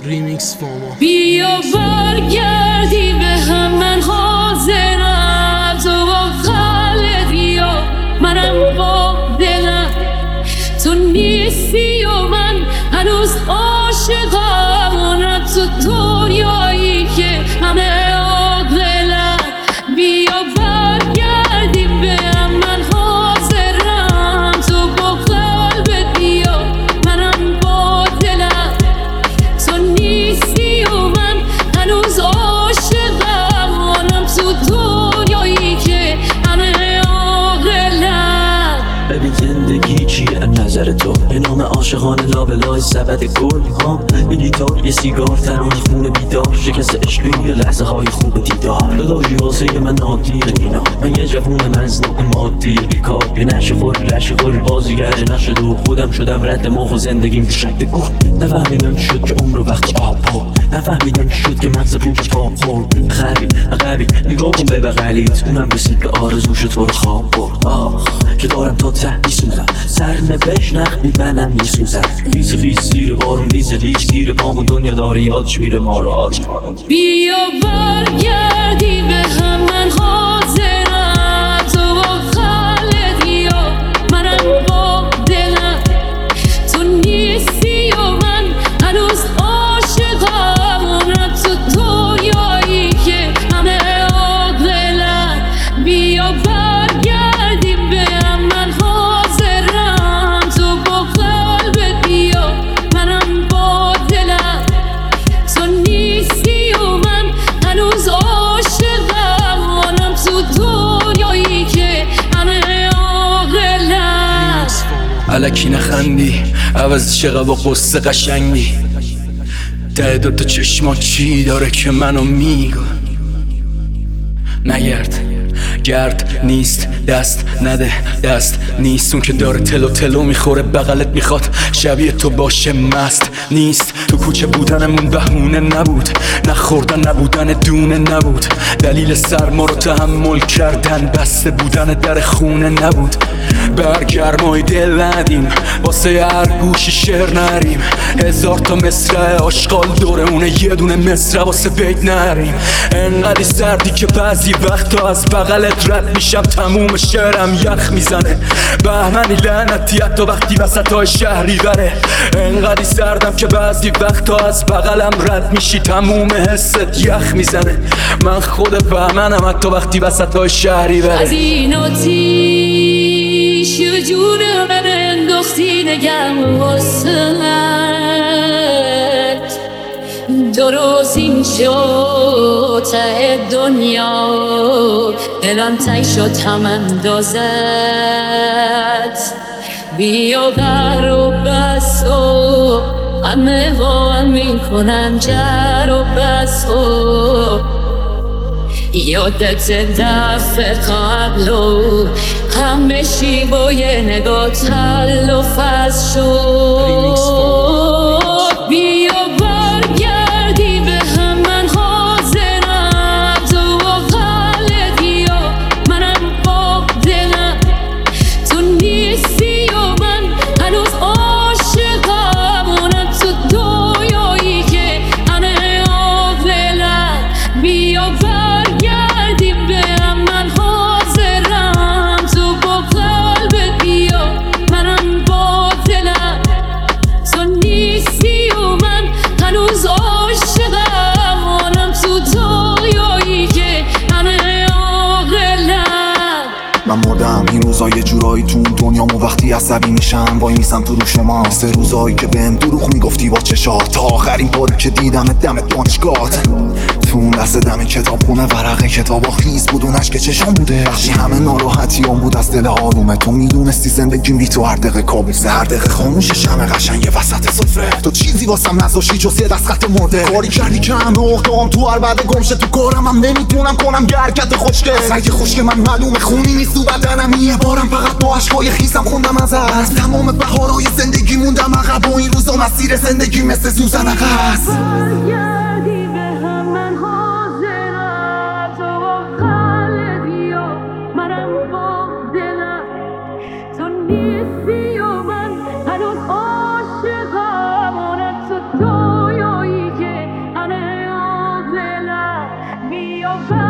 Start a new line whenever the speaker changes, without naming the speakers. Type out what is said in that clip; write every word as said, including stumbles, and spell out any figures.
ریمیکس فاما.
بیا برگردی به هم، من حاضرم، تو با قلبی و منم با دلم، تو نیستی و من هنوز عاشقم، اونم تو دنیایی که همه عاقلن. بیا برگردی به هم، من حاضرم، تو با قلبت بیا منم با دلم، تو نیستی و من هنوز عاشقم، اونم تو دنیایی که همه عاقلن.
ببین زندگی چیه نظر تو؟ به نام عاشقان لابلای سبد گل ها، این گیتار یه سیگار ترانه خون بیدار، شکست عشقی یه لحظه های خوب دیدار، داداشی واسه من عادیه اینا، من یه جوون مزنوق مادی بیکار، یه نشه خور لشه خور بازیگر نشه دو، خودم شدم رد مخ و زندگیم به شکل گل. نفهمیدم چی شد که عمر وقت آب بود، نفهمیدم چی شد که مغز پونجا تاب خورد. خبی عقبی نگاه کن به بغلیت، اونم رسید به آرزوش تو رو خواب برد. آخ که دارم تا ته میسوزم، سرنوشت نخ میبنم میسوزم، ریز ریز زیر بارون ریز ریز زیر پامون، دنیا داره یادش میره ما رو آج.
بیا برگردی به هم، من حاضرم، تو با قلبی و منم با دلم، تو نیستی و من هنوز عاشقم، اونم تو دنیایی که همه عاقلن. بیا برگردی به هم، من حاضرم، تو با قلبت بیا منم با دلم، تو نیستی و من هنوز عاشقم، اونم تو دنیایی که همه عاقلن.
الکی نخندی عوض چقدر با قصه قشنگی، ته دوتا چشما چی داره که منو میگه؟ نگرد گرد نیست، دست نده دست نیست، اون که داره تلو تلو میخوره بغلت میخواد شبیه تو باشه مست نیست. تو کوچه بودنمون بهونه نبود، نخوردن نبودن دونه نبود، دلیل سرما رو تحمل کردن بسته بودن در خونه نبود. برگرمای دل ندیم واسه هر گوشی شعر نریم، هزار تا مصرع آشغال دورمونه یه دونه مصرع واسه بیت نریم. انقدی سردی که بعضی وقتا از بغلت رد میشم تموم شعرم یخ میزنه، بهمنی لعنتی حتی وقتی وسط های شهری بره. انقدی سردم که بعضی وقتا از بغلم رد میشی تموم حست یخ میزنه، من خود بهمنم حتی وقتی وسط های شهری بره.
از این آتیش یه جون من انداختی نگم واسهت، دو روز این شد ته دنیا دلم تنگ شد هم اندازت. بیا بر و بس و همه با هم میکنن جر و بس و یادت دفعه قبل و همه شی با یه نگاه تل و فز شد. بیا برگردی به هم، من حاضرم، تو با قلبی و منم با دلم، تو نیستی و من هنوز عاشقم، اونم تو دنیایی که همه عاقلن. بیا برگردی به هم، من حاضرم، تو با قلبت بیا منم با دلم، تو نیستی و من هنوز عاشقم، اونم تو دنیایی که همه عاقلن.
من مردم این روزا یه جورایی تو اون دنیامو وقتی عصبی میشم وای میسم تو رو شما، سه روزایی که بهم دروغ میگفتی با چشات، تا آخرین باری که دیدمت دمت دانشگاهت، تو اون لحظه دم کتاب خونه ورقه کتابا خیز بود، اونش که چشام بوده وقتی همه ناراحتیام بود از دل آرومه. تو میدونستی زندگیم بی تو هر دقیقه کابوسه، هر دقیقه خاموشه شمع قشنگ وسط سفره، تو چیزی واسم نذاشتی جز یه دست خط مرده. کاری کردی که همه اقدام تو هر بعد گمشه، تو کارم هم نمیتونم کنم یه حرکت خوشگل، سنگ خشک من معلومه خونی نیست تو بدنم، یه بارم فقط با عشقای خیسم خوندم از از تمام بهارای زندگی موندم عقب، و این روزا مسیر زندگی مثل سوزن عقص.
برگردی به هم، من حاضرم، تو با قلبی و منم با دلم، تو نیستی و من هنوز عاشقم، اونم تو دنیایی که your